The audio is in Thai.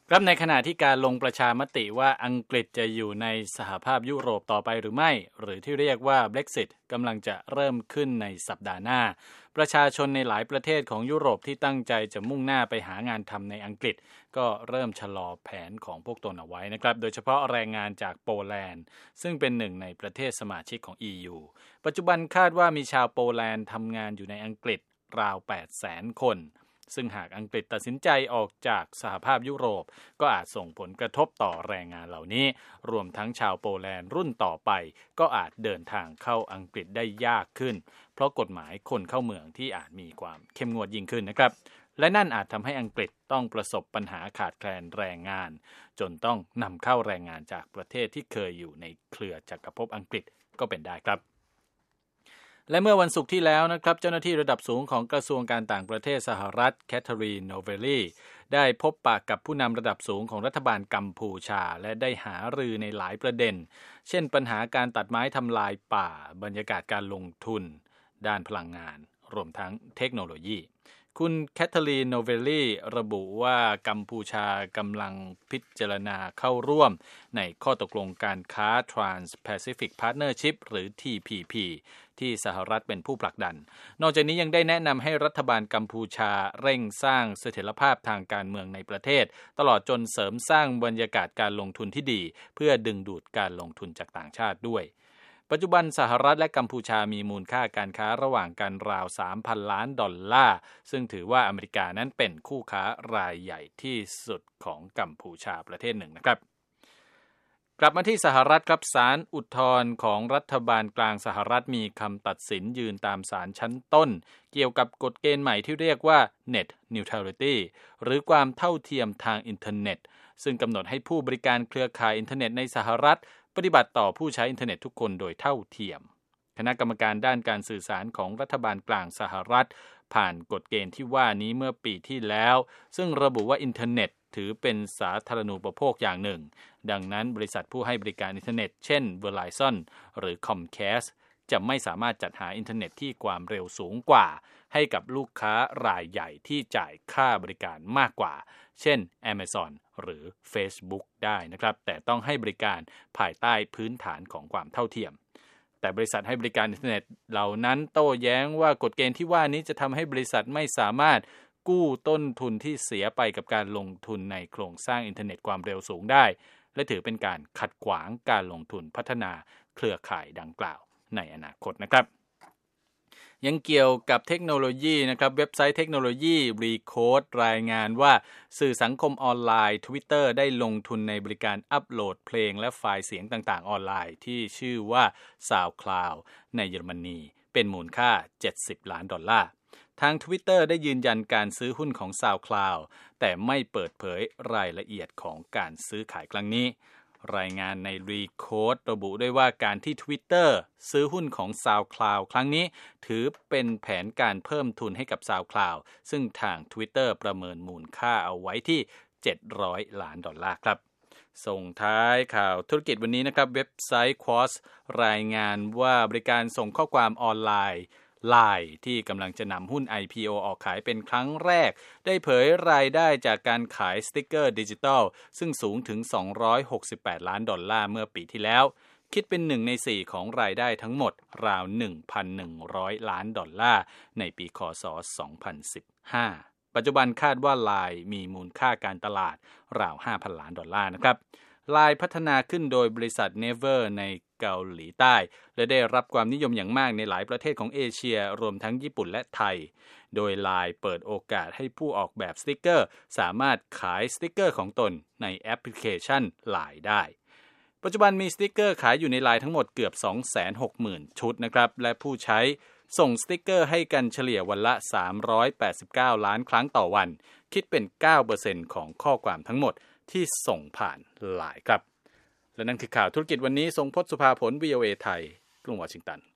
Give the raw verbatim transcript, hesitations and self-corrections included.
ครับในขณะที่การลงประชามติว่าอังกฤษจะอยู่ในสหภาพยุโรปต่อไปหรือไม่หรือที่เรียกว่า Brexit กำลังจะเริ่มขึ้นในสัปดาห์หน้าประชาชนในหลายประเทศของยุโรปที่ตั้งใจจะมุ่งหน้าไปหางานทำในอังกฤษก็เริ่มชะลอแผนของพวกตนเอาไว้นะครับโดยเฉพาะแรงงานจากโปแลนด์ซึ่งเป็นหนึ่งในประเทศสมาชิกของ อี ยู ปัจจุบันคาดว่ามีชาวโปแลนด์ทำงานอยู่ในอังกฤษราว แปดแสน คนซึ่งหากอังกฤษตัดสินใจออกจากสหภาพยุโรปก็อาจส่งผลกระทบต่อแรงงานเหล่านี้รวมทั้งชาวโปแลนด์รุ่นต่อไปก็อาจเดินทางเข้าอังกฤษได้ยากขึ้นเพราะกฎหมายคนเข้าเมืองที่อาจมีความเข้มงวดยิ่งขึ้นนะครับและนั่นอาจทำให้อังกฤษต้องประสบปัญหาขาดแคลนแรงงานจนต้องนำเข้าแรงงานจากประเทศที่เคยอยู่ในเครือจักรภพอังกฤษก็เป็นได้ครับและเมื่อวันศุกร์ที่แล้วนะครับเจ้าหน้าที่ระดับสูงของกระทรวงการต่างประเทศสหรัฐแคทเธอรีน โนเวลลีได้พบปะกับผู้นำระดับสูงของรัฐบาลกัมพูชาและได้หารือในหลายประเด็นเช่นปัญหาการตัดไม้ทำลายป่าบรรยากาศการลงทุนด้านพลังงานรวมทั้งเทคโนโลยีคุณแคทเธอรีน โนเวลลีระบุว่ากัมพูชากำลังพิจารณาเข้าร่วมในข้อตกลงการค้า Trans-Pacific Partnership หรือ ที พี พี ที่สหรัฐเป็นผู้ผลักดันนอกจากนี้ยังได้แนะนำให้รัฐบาลกัมพูชาเร่งสร้างเสถียรภาพทางการเมืองในประเทศตลอดจนเสริมสร้างบรรยากาศการลงทุนที่ดีเพื่อดึงดูดการลงทุนจากต่างชาติด้วยปัจจุบันสหรัฐและกัมพูชามีมูลค่าการค้าระหว่างกันราว สามพัน ล้านดอลลาร์ซึ่งถือว่าอเมริกานั้นเป็นคู่ค้ารายใหญ่ที่สุดของกัมพูชาประเทศหนึ่งนะครับกลับมาที่สหรัฐครับศาลอุทธรณ์ของรัฐบาลกลางสหรัฐมีคำตัดสินยืนตามศาลชั้นต้นเกี่ยวกับกฎเกณฑ์ใหม่ที่เรียกว่า Net Neutrality หรือความเท่าเทียมทางอินเทอร์เน็ตซึ่งกำหนดให้ผู้บริการเครือข่ายอินเทอร์เน็ตในสหรัฐปฏิบัติต่อผู้ใช้อินเทอร์เน็ตทุกคนโดยเท่าเทียมคณะกรรมการด้านการสื่อสารของรัฐบาลกลางสหรัฐผ่านกฎเกณฑ์ที่ว่านี้เมื่อปีที่แล้วซึ่งระบุว่าอินเทอร์เน็ตถือเป็นสาธารณูปโภคอย่างหนึ่งดังนั้นบริษัทผู้ให้บริการอินเทอร์เน็ตเช่น Verizon หรือ Comcast จะไม่สามารถจัดหาอินเทอร์เน็ตที่ความเร็วสูงกว่าให้กับลูกค้ารายใหญ่ที่จ่ายค่าบริการมากกว่าเช่น Amazon หรือ Facebook ได้นะครับแต่ต้องให้บริการภายใต้พื้นฐานของความเท่าเทียมแต่บริษัทให้บริการอินเทอร์เน็ตเหล่านั้นโต้แย้งว่ากฎเกณฑ์ที่ว่านี้จะทำให้บริษัทไม่สามารถกู้ต้นทุนที่เสียไปกับการลงทุนในโครงสร้างอินเทอร์เน็ตความเร็วสูงได้และถือเป็นการขัดขวางการลงทุนพัฒนาเครือข่ายดังกล่าวในอนาคตนะครับยังเกี่ยวกับเทคโนโลยีนะครับเว็บไซต์เทคโนโลยี Recode รายงานว่าสื่อสังคมออนไลน์ Twitter ได้ลงทุนในบริการอัปโหลดเพลงและไฟล์เสียงต่างๆออนไลน์ที่ชื่อว่า SoundCloud ในเยอรมนีเป็นมูลค่าเจ็ดสิบล้านดอลลาร์ทาง Twitter ได้ยืนยันการซื้อหุ้นของ SoundCloud แต่ไม่เปิดเผยรายละเอียดของการซื้อขายครั้งนี้รายงานใน Recode ระบุด้วยว่าการที่ Twitter ซื้อหุ้นของ SoundCloud ครั้งนี้ถือเป็นแผนการเพิ่มทุนให้กับ SoundCloud ซึ่งทาง Twitter ประเมินมูลค่าเอาไว้ที่เจ็ดร้อยล้านดอลลาร์ครับส่งท้ายข่าวธุรกิจวันนี้นะครับเว็บไซต์ Quartz รายงานว่าบริการส่งข้อความออนไลน์ไลน์ที่กำลังจะนำหุ้น ไอ พี โอ ออกขายเป็นครั้งแรกได้เผยรายได้จากการขายสติกเกอร์ดิจิทัลซึ่งสูงถึงสองร้อยหกสิบแปดล้านดอลลาร์เมื่อปีที่แล้วคิดเป็นหนึ่งในสี่ของรายได้ทั้งหมดราว หนึ่งพันหนึ่งร้อยล้านดอลลาร์ในปีค.ศ. สองพันสิบห้าปัจจุบันคาดว่าไลน์มีมูลค่าการตลาดราว ห้าพันล้านดอลลาร์นะครับไลน์พัฒนาขึ้นโดยบริษัท Naver ในเกาหลีใต้และได้รับความนิยมอย่างมากในหลายประเทศของเอเชียรวมทั้งญี่ปุ่นและไทยโดย ไลน์ เปิดโอกาสให้ผู้ออกแบบสติกเกอร์สามารถขายสติกเกอร์ของตนในแอปพลิเคชัน ไลน์ ได้ปัจจุบันมีสติกเกอร์ขายอยู่ใน ไลน์ ทั้งหมดเกือบ สองแสนหกหมื่น ชุดนะครับและผู้ใช้ส่งสติกเกอร์ให้กันเฉลี่ยวันละสามร้อยแปดสิบเก้าล้านครั้งต่อวันคิดเป็น เก้าเปอร์เซ็นต์ ของข้อความทั้งหมดที่ส่งผ่าน ไลน์ ครับและนั่นคือข่าวธุรกิจวันนี้ทรงพจน์สุภาผล วี โอ เอ ไทยกรุงวอชิงตัน